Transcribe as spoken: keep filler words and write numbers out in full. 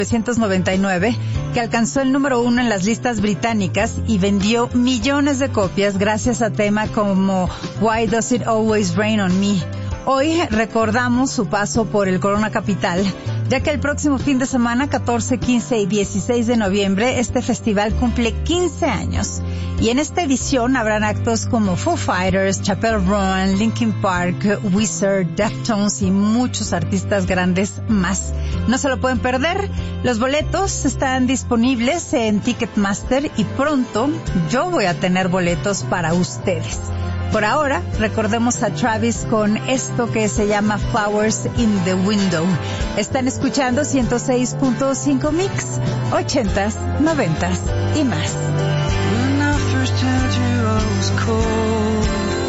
mil novecientos noventa y nueve, que alcanzó el número uno en las listas británicas y vendió millones de copias gracias a temas como Why Does It Always Rain on Me. Hoy recordamos su paso por el Corona Capital, ya que el próximo fin de semana, catorce, quince y dieciséis de noviembre, este festival cumple quince años. Y en esta edición habrán actos como Foo Fighters, Chappelle Roan, Linkin Park, Weezer, Deftones y muchos artistas grandes más. No se lo pueden perder. Los boletos están disponibles en Ticketmaster y pronto yo voy a tener boletos para ustedes. Por ahora, recordemos a Travis con esto que se llama Flowers in the Window. Están escuchando ciento seis punto cinco Mix, ochentas, noventas y más. When I first held you, I was cold.